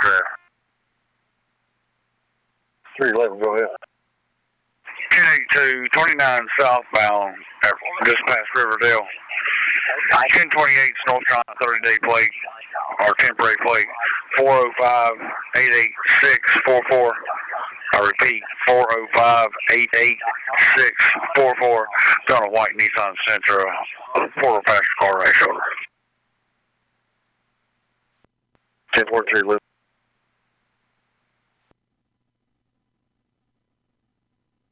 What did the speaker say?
draft. 311, go ahead. 1082, 29 southbound, just past Riverdale. 1028 North Carolina 30-day plate, or temporary plate, 405-886-44. I repeat, 405-886-44. On a white Nissan Sentra, 4 passenger car right shoulder. 1043,